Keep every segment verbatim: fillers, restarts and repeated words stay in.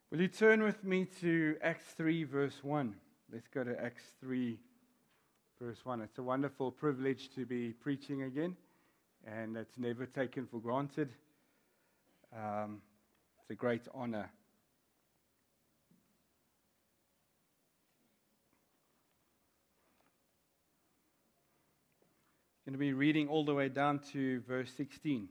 Will you turn with me to Acts three, verse one? Let's go to Acts three, verse one. It's a wonderful privilege to be preaching again, and it's never taken for granted. Um, it's a great honor. I'm going to be reading all the way down to verse sixteen.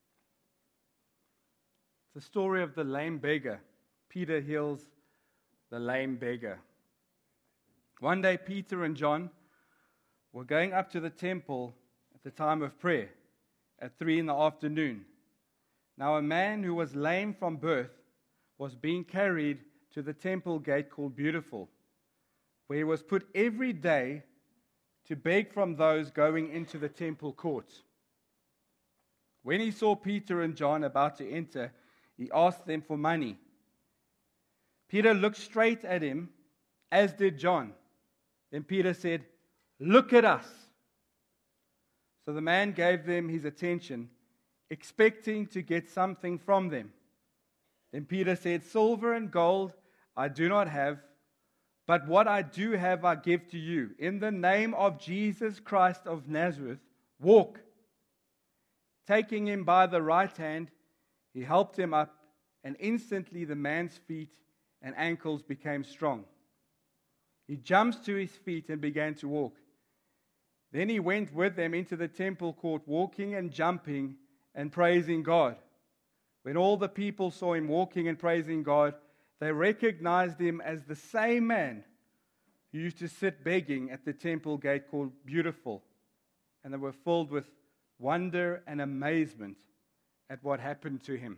It's the story of the lame beggar. Peter heals the lame beggar. One day, Peter and John were going up to the temple at the time of prayer at three in the afternoon. Now, a man who was lame from birth was being carried to the temple gate called Beautiful, where he was put every day to beg from those going into the temple courts. When he saw Peter and John about to enter, he asked them for money. Peter looked straight at him, as did John. Then Peter said, "Look at us." So the man gave them his attention, expecting to get something from them. Then Peter said, "Silver and gold I do not have, but what I do have I give to you. In the name of Jesus Christ of Nazareth, walk." Taking him by the right hand, he helped him up, and instantly the man's feet and ankles became strong. He jumped to his feet and began to walk. Then he went with them into the temple court, walking and jumping and praising God. When all the people saw him walking and praising God, they recognized him as the same man who used to sit begging at the temple gate called Beautiful, and they were filled with wonder and amazement at what happened to him.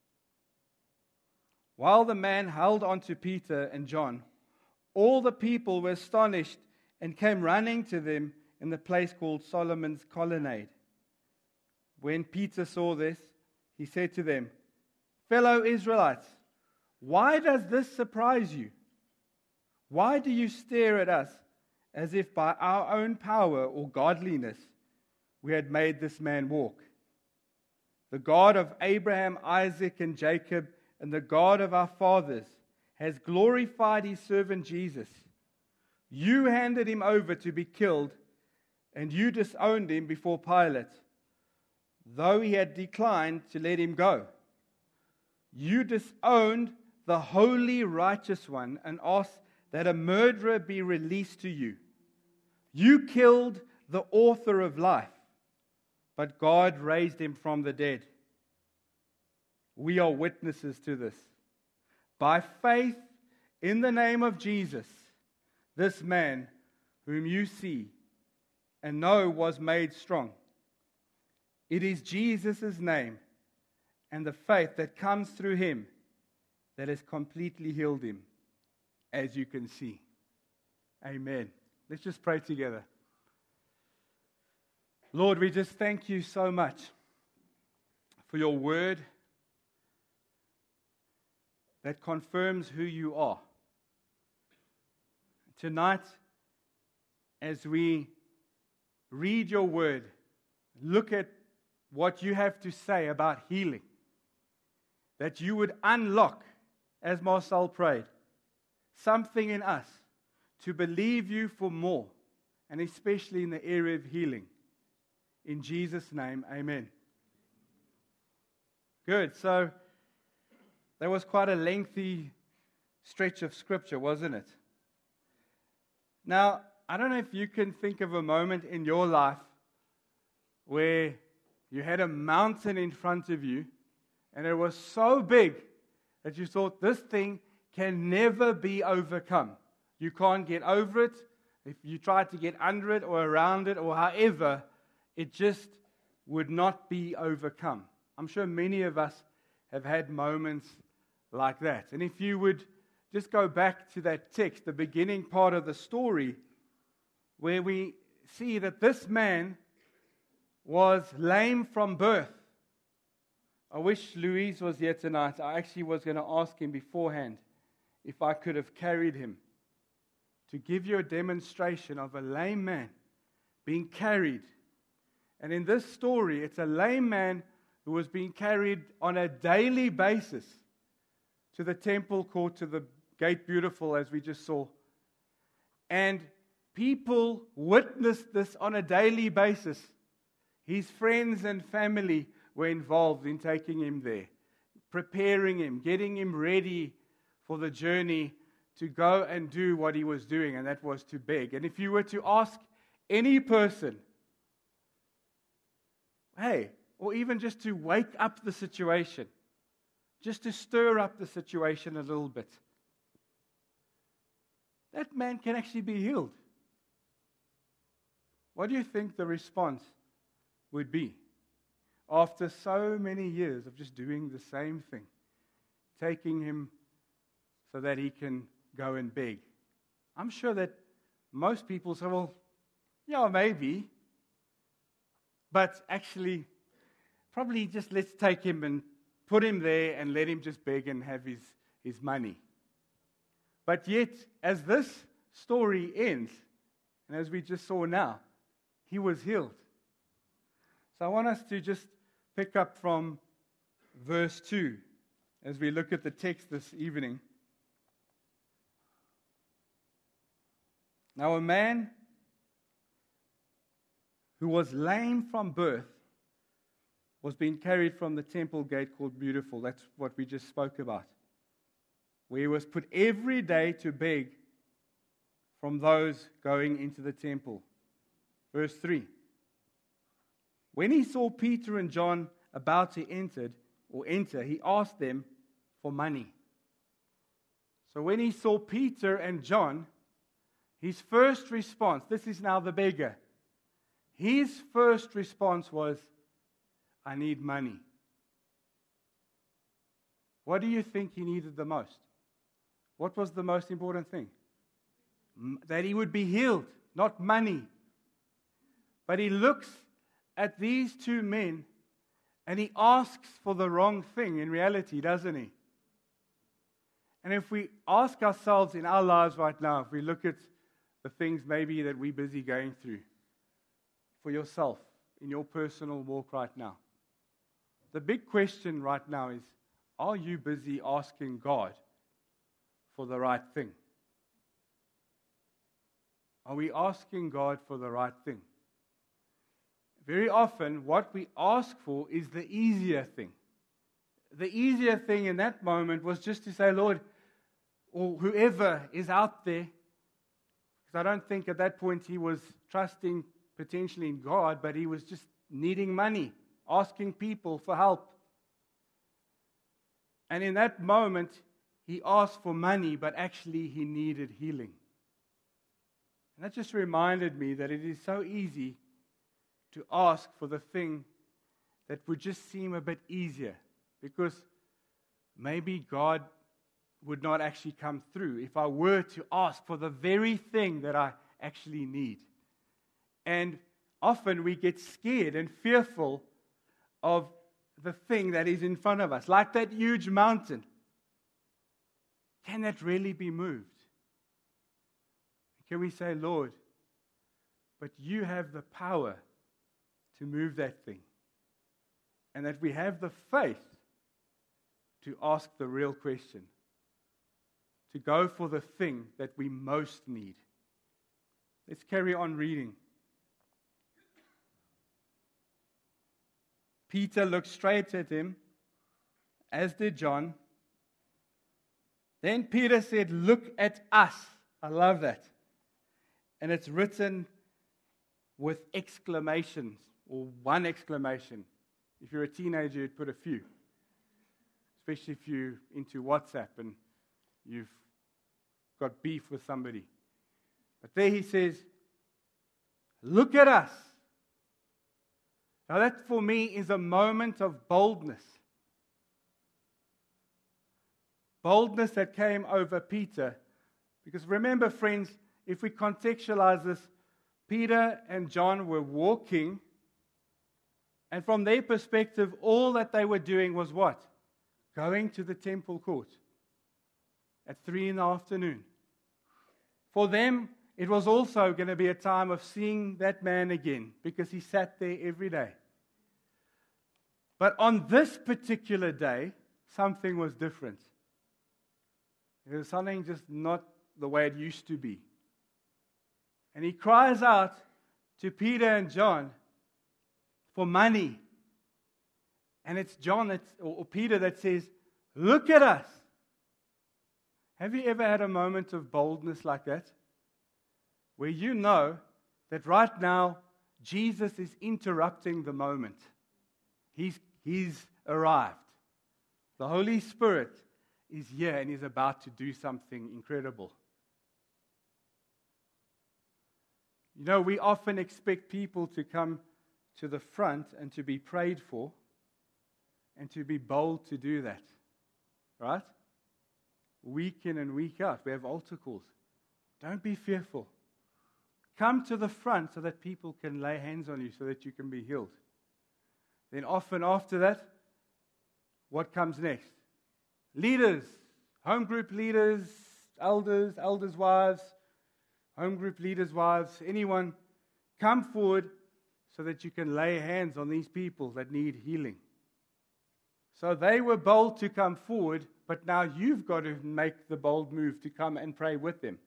While the man held on to Peter and John, all the people were astonished and came running to them in the place called Solomon's Colonnade. When Peter saw this, he said to them, "Fellow Israelites, why does this surprise you? Why do you stare at us as if by our own power or godliness we had made this man walk? The God of Abraham, Isaac, and Jacob, and the God of our fathers has glorified his servant Jesus. You handed him over to be killed, and you disowned him before Pilate, though he had declined to let him go. You disowned the holy, righteous one and asked that a murderer be released to you. You killed the author of life, but God raised him from the dead. We are witnesses to this. By faith in the name of Jesus, this man whom you see and know was made strong. It is Jesus' name and the faith that comes through him that has completely healed him, as you can see." Amen. Let's just pray together. Lord, we just thank you so much for your word that confirms who you are. Tonight, as we read your word, look at what you have to say about healing, that you would unlock, as Marcel prayed, something in us to believe you for more, and especially in the area of healing. In Jesus' name, amen. Good. So, that was quite a lengthy stretch of scripture, wasn't it? Now, I don't know if you can think of a moment in your life where you had a mountain in front of you and it was so big that you thought this thing can never be overcome. You can't get over it. If you tried to get under it or around it or however, it just would not be overcome. I'm sure many of us have had moments like that. And if you would just go back to that text, the beginning part of the story, where we see that this man was lame from birth. I wish Louise was here tonight. I actually was going to ask him beforehand if I could have carried him, to give you a demonstration of a lame man being carried. And in this story, it's a lame man who was being carried on a daily basis to the temple court, to the gate beautiful, as we just saw. And people witnessed this on a daily basis. His friends and family were involved in taking him there, preparing him, getting him ready for the journey to go and do what he was doing, and that was to beg. And if you were to ask any person, hey, or even just to wake up the situation, just to stir up the situation a little bit, that man can actually be healed. What do you think the response would be after so many years of just doing the same thing, taking him so that he can go and beg? I'm sure that most people say, well, yeah, maybe, but actually, probably just let's take him and put him there and let him just beg and have his, his money. But yet, as this story ends, and as we just saw now, he was healed. So I want us to just pick up from verse two as we look at the text this evening. Now a man who was lame from birth was being carried from the temple gate called Beautiful. That's what we just spoke about, where he was put every day to beg from those going into the temple. Verse three. When he saw Peter and John about to enter, or enter, he asked them for money. So when he saw Peter and John, his first response, this is now the beggar, his first response was, I need money. What do you think he needed the most? What was the most important thing? That he would be healed, not money. But he looks at these two men and he asks for the wrong thing in reality, doesn't he? And if we ask ourselves in our lives right now, if we look at the things maybe that we're busy going through for yourself, in your personal walk right now, the big question right now is, are you busy asking God for the right thing? Are we asking God for the right thing? Very often, what we ask for is the easier thing. The easier thing in that moment was just to say, Lord, or whoever is out there, because I don't think at that point he was trusting potentially in God, but he was just needing money, asking people for help. And in that moment, he asked for money, but actually he needed healing. And that just reminded me that it is so easy to ask for the thing that would just seem a bit easier, because maybe God would not actually come through if I were to ask for the very thing that I actually need. And often we get scared and fearful of the thing that is in front of us, like that huge mountain. Can that really be moved? Can we say, Lord, but you have the power to move that thing? And that we have the faith to ask the real question, to go for the thing that we most need. Let's carry on reading. Peter looked straight at him, as did John. Then Peter said, look at us. I love that. And it's written with exclamations, or one exclamation. If you're a teenager, you'd put a few. Especially if you're into WhatsApp and you've got beef with somebody. But there he says, look at us. Now that for me is a moment of boldness. Boldness that came over Peter. Because remember, friends, if we contextualize this, Peter and John were walking, and from their perspective, all that they were doing was what? Going to the temple court at three in the afternoon. For them, it was also going to be a time of seeing that man again, because he sat there every day. But on this particular day, something was different. There was something just not the way it used to be. And he cries out to Peter and John for money. And it's John that's, or Peter that says, "Look at us." Have you ever had a moment of boldness like that? Where you know that right now Jesus is interrupting the moment. He's, he's arrived. The Holy Spirit is here and is about to do something incredible. You know, we often expect people to come to the front and to be prayed for and to be bold to do that. Right? Week in and week out, we have altar calls. Don't be fearful. Come to the front so that people can lay hands on you so that you can be healed. Then often after that, what comes next? Leaders, home group leaders, elders, elders' wives, home group leaders' wives, anyone, come forward so that you can lay hands on these people that need healing. So they were bold to come forward, but now you've got to make the bold move to come and pray with them.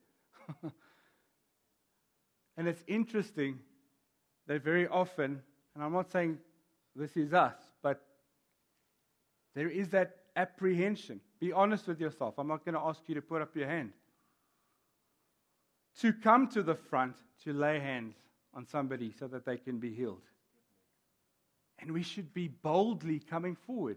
And it's interesting that very often, and I'm not saying this is us, but there is that apprehension. Be honest with yourself. I'm not going to ask you to put up your hand. To come to the front to lay hands on somebody so that they can be healed. And we should be boldly coming forward.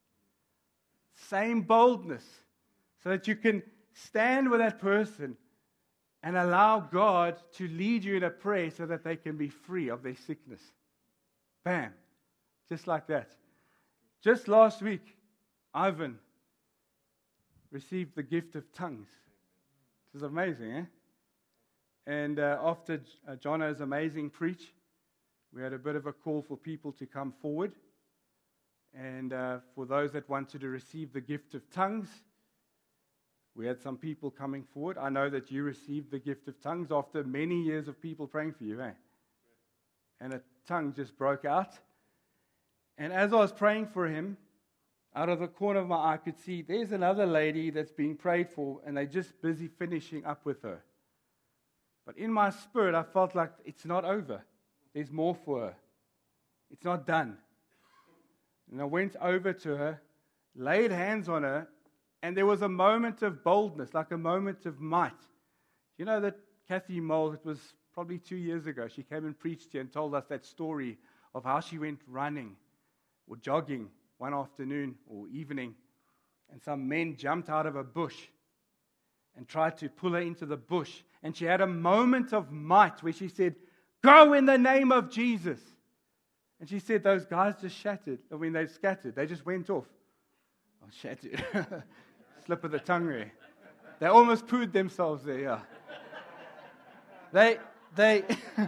Same boldness. So that you can stand with that person and allow God to lead you in a prayer so that they can be free of their sickness. Bam. Just like that. Just last week, Ivan received the gift of tongues. It was amazing, eh? And uh, after uh, Jono's amazing preach, we had a bit of a call for people to come forward. And uh, for those that wanted to receive the gift of tongues, we had some people coming forward. I know that you received the gift of tongues after many years of people praying for you, eh? And a tongue just broke out. And as I was praying for him, out of the corner of my eye, I could see there's another lady that's being prayed for, and they're just busy finishing up with her. But in my spirit, I felt like it's not over. There's more for her. It's not done. And I went over to her, laid hands on her, and there was a moment of boldness, like a moment of might. You know that Kathy Mole, it was probably two years ago, she came and preached here and told us that story of how she went running or jogging one afternoon or evening, and some men jumped out of a bush and tried to pull her into the bush. And she had a moment of might where she said, "Go in the name of Jesus." And she said those guys just shattered. I mean, they scattered. They just went off. Oh, shattered. Slip of the tongue there. They almost pooed themselves there, yeah. They, they,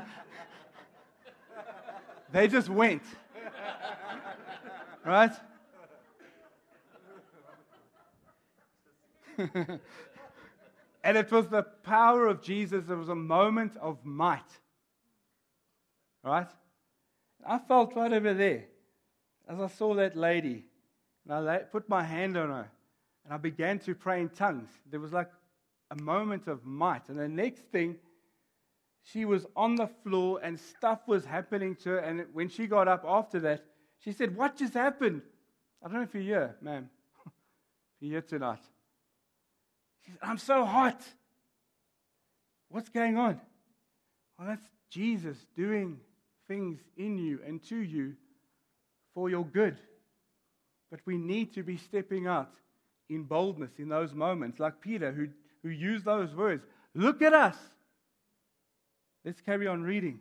they just went. Right? And it was the power of Jesus. It was a moment of might. Right? I felt right over there as I saw that lady. And I la- put my hand on her. And I began to pray in tongues. There was like a moment of might. And the next thing, she was on the floor and stuff was happening to her. And when she got up after that, she said, "What just happened?" I don't know if you're here, ma'am. If you're here tonight. She said, "I'm so hot." What's going on? Well, that's Jesus doing things in you and to you for your good. But we need to be stepping out in boldness in those moments, like Peter, who, who used those words. Look at us. Let's carry on reading.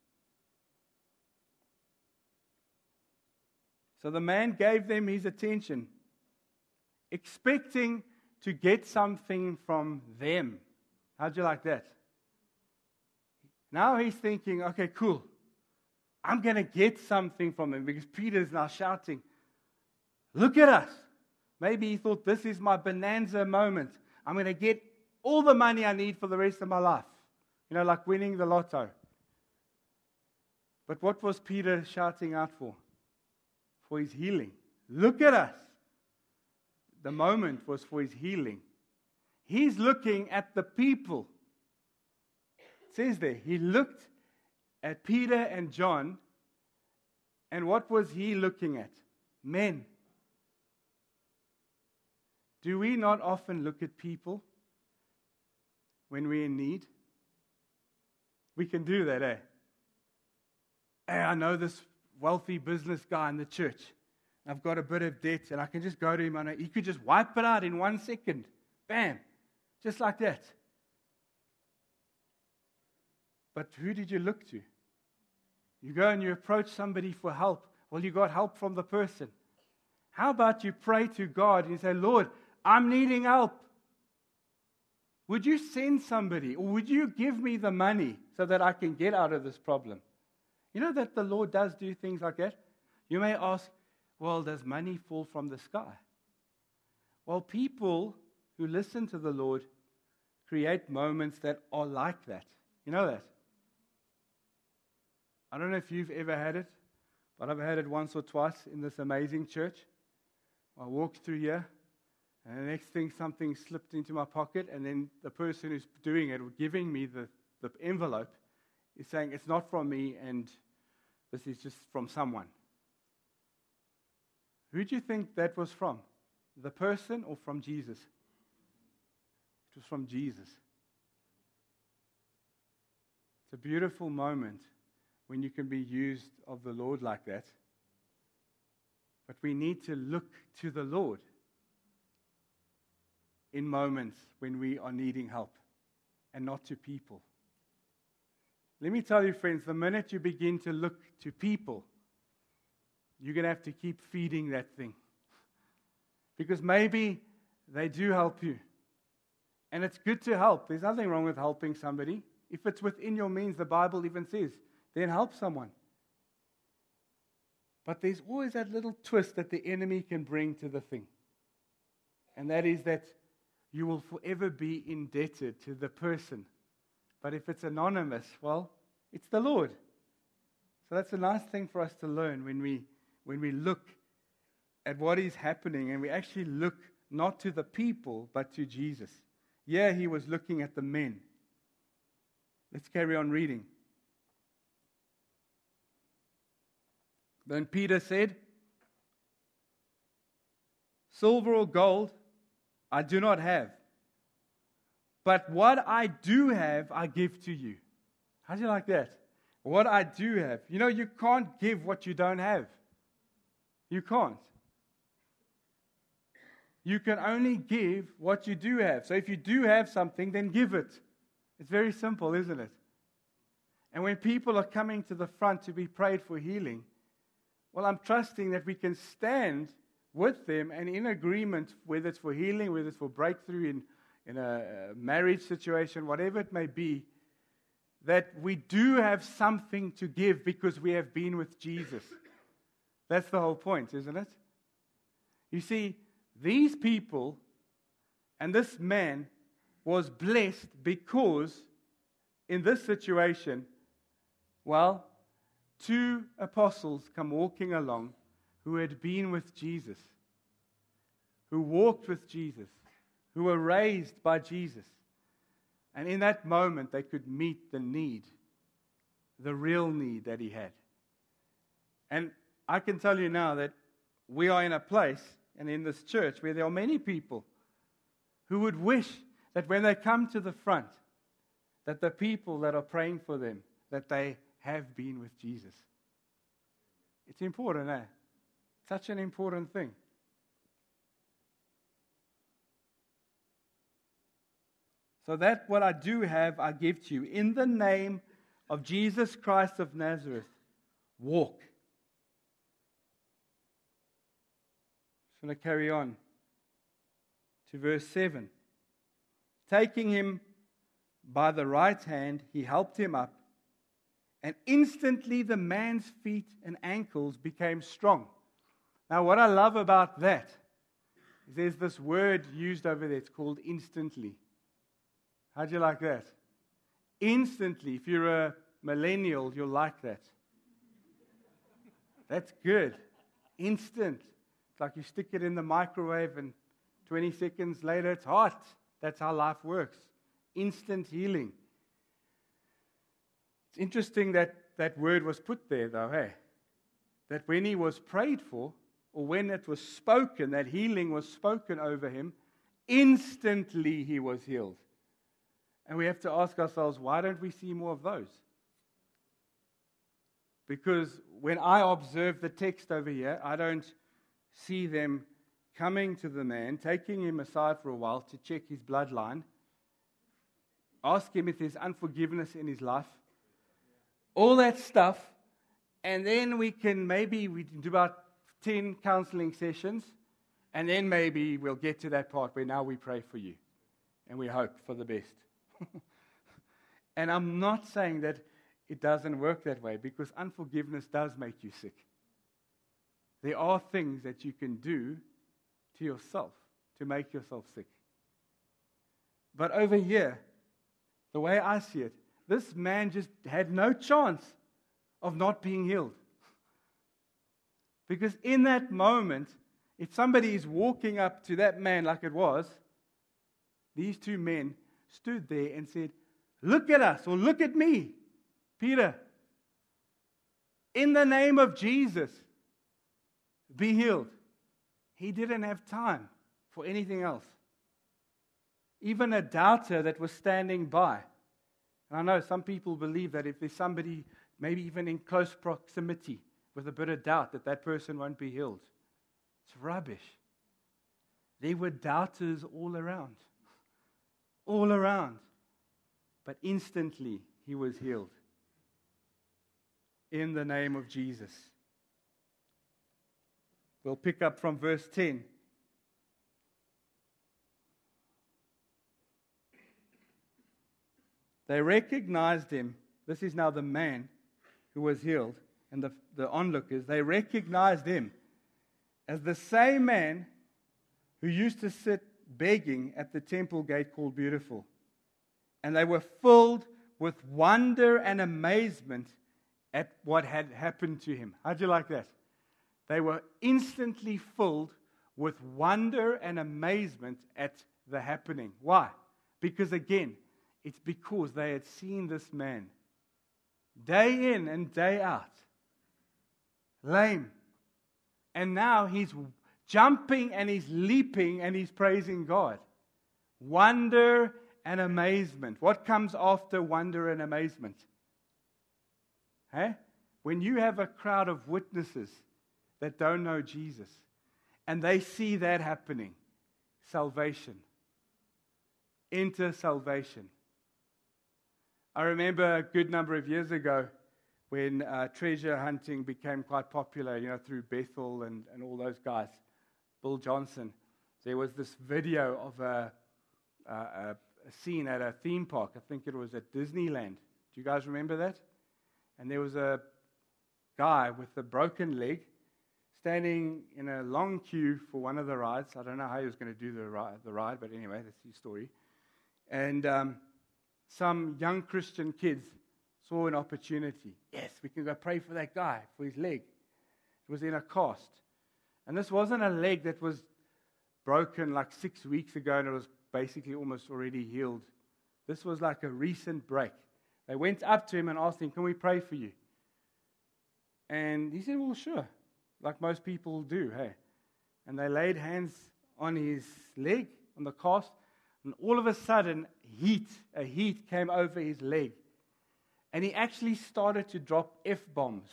So the man gave them his attention, expecting to get something from them. How'd you like that? Now he's thinking, okay, cool. I'm going to get something from them because Peter's now shouting, "Look at us." Maybe he thought, this is my bonanza moment. I'm going to get all the money I need for the rest of my life. You know, like winning the lotto. But what was Peter shouting out for? For his healing. Look at us. The moment was for his healing. He's looking at the people. It says there, he looked at Peter and John, and what was he looking at? Men. Do we not often look at people when we're in need? We can do that, eh? Hey, I know this wealthy business guy in the church. I've got a bit of debt, and I can just go to him, and he could just wipe it out in one second. Bam. Just like that. But who did you look to? You go and you approach somebody for help. Well, you got help from the person. How about you pray to God and you say, Lord, I'm needing help. Would you send somebody, or would you give me the money so that I can get out of this problem? You know that the Lord does do things like that? You may ask, well, does money fall from the sky? Well, people who listen to the Lord create moments that are like that. You know that? I don't know if you've ever had it, but I've had it once or twice in this amazing church. I walked through here, and the next thing, something slipped into my pocket, and then the person who's doing it, or giving me the, the envelope, is saying, it's not from me, and this is just from someone. Who do you think that was from? The person or from Jesus? It was from Jesus. It's a beautiful moment when you can be used of the Lord like that. But we need to look to the Lord in moments when we are needing help, and not to people. Let me tell you, friends, the minute you begin to look to people, you're going to have to keep feeding that thing. Because maybe they do help you. And it's good to help. There's nothing wrong with helping somebody. If it's within your means, the Bible even says, then help someone. But there's always that little twist that the enemy can bring to the thing. And that is that you will forever be indebted to the person. But if it's anonymous, well, it's the Lord. So that's a nice thing for us to learn when we when we look at what is happening, and we actually look not to the people, but to Jesus. Yeah, he was looking at the men. Let's carry on reading. Then Peter said, silver or gold I do not have, but what I do have I give to you. How do you like that? What I do have. You know, you can't give what you don't have. You can't. You can only give what you do have. So if you do have something, then give it. It's very simple, isn't it? And when people are coming to the front to be prayed for healing, well, I'm trusting that we can stand with them and in agreement, whether it's for healing, whether it's for breakthrough in, in a, a marriage situation, whatever it may be, that we do have something to give because we have been with Jesus. That's the whole point, isn't it? You see, these people and this man was blessed because in this situation, well, two apostles come walking along who had been with Jesus, who walked with Jesus, who were raised by Jesus. And in that moment, they could meet the need, the real need that he had. And I can tell you now that we are in a place, and in this church, where there are many people who would wish that when they come to the front, that the people that are praying for them, that they have been with Jesus. It's important, eh? Such an important thing. So that what I do have, I give to you. In the name of Jesus Christ of Nazareth, walk. I'm going to carry on to verse seven. Taking him by the right hand, he helped him up, and instantly the man's feet and ankles became strong. Now, what I love about that is there's this word used over there. It's called instantly. How'd you like that? Instantly. If you're a millennial, you'll like that. That's good. Instant. It's like you stick it in the microwave and twenty seconds later it's hot. That's how life works. Instant healing. It's interesting that that word was put there, though, hey? That when he was prayed for, or when it was spoken, that healing was spoken over him, instantly he was healed. And we have to ask ourselves, why don't we see more of those? Because when I observe the text over here, I don't see them coming to the man, taking him aside for a while to check his bloodline, ask him if there's unforgiveness in his life, all that stuff, and then we can maybe we can do about ten counseling sessions, and then maybe we'll get to that part where now we pray for you, and we hope for the best. And I'm not saying that it doesn't work that way, because unforgiveness does make you sick. There are things that you can do to yourself to make yourself sick. But over here, the way I see it, this man just had no chance of not being healed. Because in that moment, if somebody is walking up to that man like it was, these two men stood there and said, "Look at us," or "Look at me, Peter. In the name of Jesus, be healed." He didn't have time for anything else. Even a doubter that was standing by. And I know some people believe that if there's somebody, maybe even in close proximity, with a bit of doubt, that that person won't be healed. It's rubbish. There were doubters all around. All around. But instantly, he was healed. In the name of Jesus. We'll pick up from verse ten. They recognized him. This is now the man who was healed. And the, the onlookers, they recognized him as the same man who used to sit begging at the temple gate called Beautiful. And they were filled with wonder and amazement at what had happened to him. How'd you like that? They were instantly filled with wonder and amazement at the happening. Why? Because again, it's because they had seen this man day in and day out, lame. And now he's jumping and he's leaping and he's praising God. Wonder and amazement. What comes after wonder and amazement? Hey? When you have a crowd of witnesses that don't know Jesus, and they see that happening, salvation. Enter salvation. I remember a good number of years ago when uh, treasure hunting became quite popular, you know, through Bethel and, and all those guys, Bill Johnson. There was this video of a, a, a scene at a theme park. I think it was at Disneyland. Do you guys remember that? And there was a guy with a broken leg standing in a long queue for one of the rides. I don't know how he was going to do the ride, the ride, but anyway, that's his story. And um, some young Christian kids saw an opportunity. Yes, we can go pray for that guy, for his leg. It was in a cast. And this wasn't a leg that was broken like six weeks ago and it was basically almost already healed. This was like a recent break. They went up to him and asked him, "Can we pray for you?" And he said, "Well, sure," like most people do, hey. And they laid hands on his leg, on the cast, and all of a sudden, heat, a heat came over his leg. And he actually started to drop F-bombs.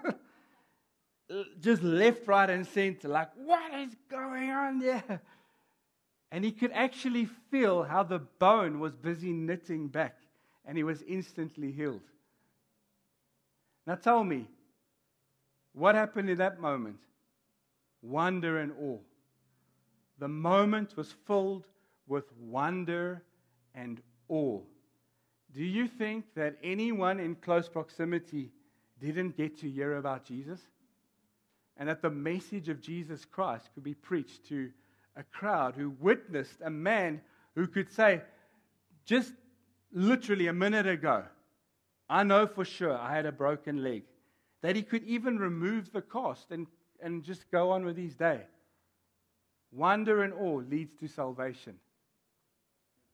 Just left, right, and center, like, what is going on there? And he could actually feel how the bone was busy knitting back, and he was instantly healed. Now tell me, what happened in that moment? Wonder and awe. The moment was filled with wonder and awe. Do you think that anyone in close proximity didn't get to hear about Jesus? And that the message of Jesus Christ could be preached to a crowd who witnessed a man who could say, just literally a minute ago, I know for sure I had a broken leg. That he could even remove the cast and, and just go on with his day. Wonder and awe leads to salvation.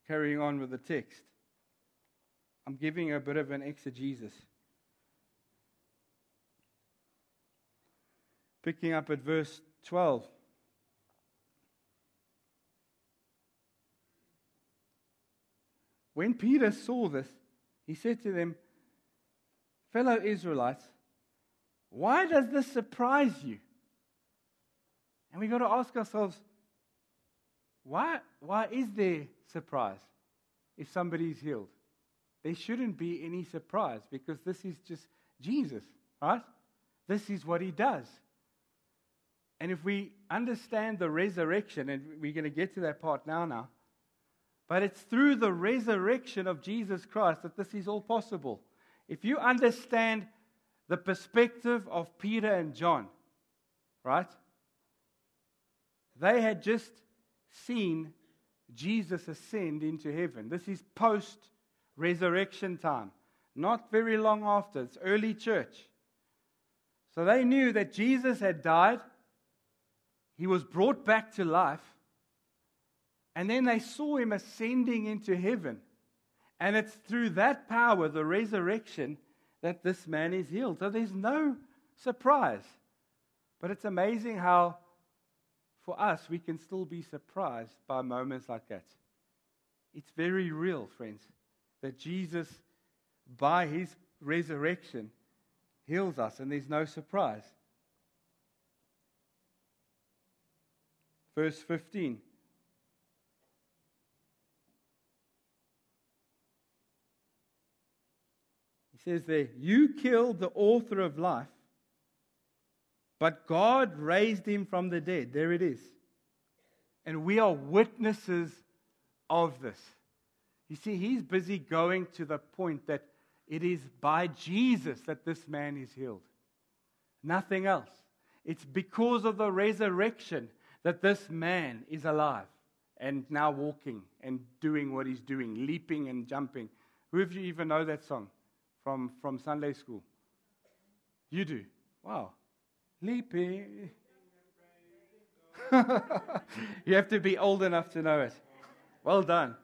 carrying on with the text. I'm giving a bit of an exegesis. Picking up at verse twelve. When Peter saw this, he said to them, "Fellow Israelites, why does this surprise you?" And we've got to ask ourselves, why, why is there surprise if somebody's healed? There shouldn't be any surprise because this is just Jesus, right? This is what he does. And if we understand the resurrection, and we're going to get to that part now, now, but it's through the resurrection of Jesus Christ that this is all possible. If you understand the perspective of Peter and John, right? They had just seen Jesus ascend into heaven. This is post-resurrection time. Not very long after. It's early church. So they knew that Jesus had died. He was brought back to life. And then they saw him ascending into heaven. And it's through that power, the resurrection, that this man is healed. So there's no surprise. But it's amazing how, for us, we can still be surprised by moments like that. It's very real, friends, that Jesus, by his resurrection, heals us, and there's no surprise. Verse fifteen. He says there, "You killed the author of life, but God raised him from the dead." There it is. And we are witnesses of this. You see, he's busy going to the point that it is by Jesus that this man is healed. Nothing else. It's because of the resurrection that this man is alive and now walking and doing what he's doing, leaping and jumping. Who of you even know that song from, from Sunday school? You do? Wow. Leaping. You have to be old enough to know it. Well done.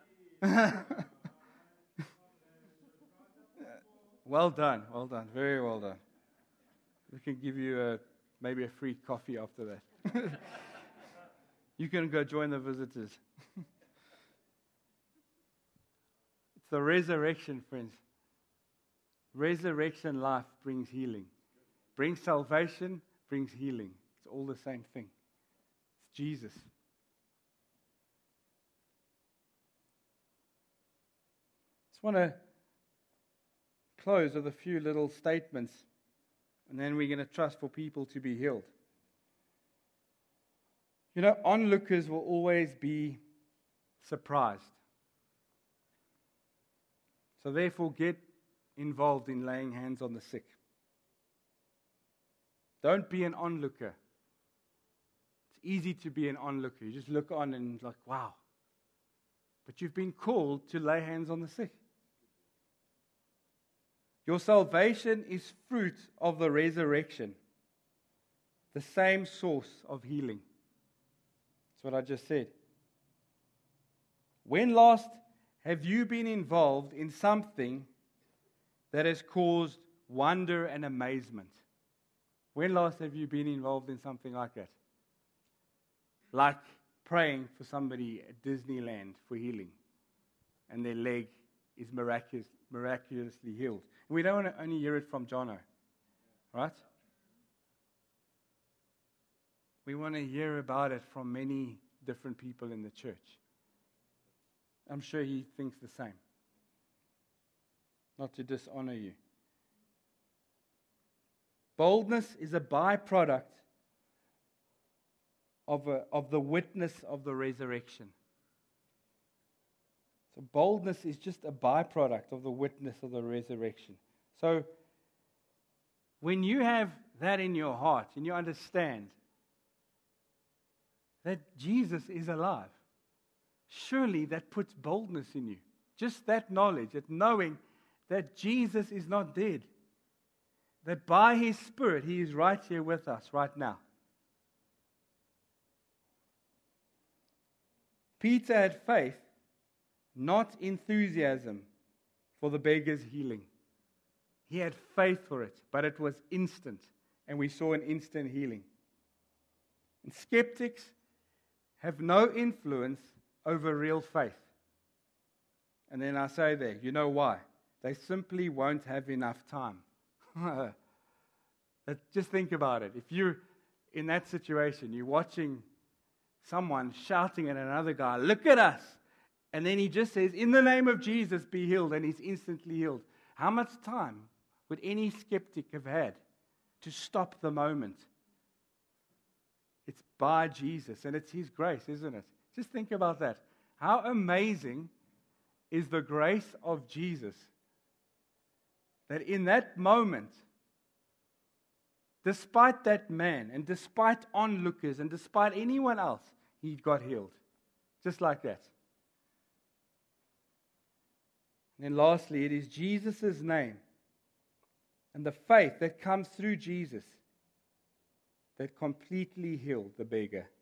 Well done. Well done. Very well done. We can give you a, maybe a free coffee after that. You can go join the visitors. It's the resurrection, friends. Resurrection life brings healing. Brings salvation, brings healing. It's all the same thing. It's Jesus. Just want to close with a few little statements, and then we're going to trust for people to be healed. You know, onlookers will always be surprised. So therefore, get involved in laying hands on the sick. Don't be an onlooker. It's easy to be an onlooker. You just look on and like, wow. But you've been called to lay hands on the sick. Your salvation is fruit of the resurrection, the same source of healing. That's what I just said. When last have you been involved in something that has caused wonder and amazement? When last have you been involved in something like that? Like praying for somebody at Disneyland for healing, and their leg is miraculous, miraculously healed. And we don't want to only hear it from Jono, right? We want to hear about it from many different people in the church. I'm sure he thinks the same. Not to dishonor you. Boldness is a byproduct of, a, of the witness of the resurrection. So boldness is just a byproduct of the witness of the resurrection. So when you have that in your heart and you understand that Jesus is alive, surely that puts boldness in you. Just that knowledge, that knowing that Jesus is not dead. That by his Spirit, he is right here with us right now. Peter had faith not enthusiasm for the beggar's healing. He had faith for it, but it was instant, and we saw an instant healing. And skeptics have no influence over real faith. And then I say there, you know why? They simply won't have enough time. Just think about it. If you're in that situation, you're watching someone shouting at another guy, look at us. And then he just says, in the name of Jesus, be healed. And he's instantly healed. How much time would any skeptic have had to stop the moment? It's by Jesus, and it's His grace, isn't it? Just think about that. How amazing is the grace of Jesus that in that moment, despite that man, and despite onlookers, and despite anyone else, he got healed. Just like that. And then lastly, it is Jesus' name and the faith that comes through Jesus that completely healed the beggar.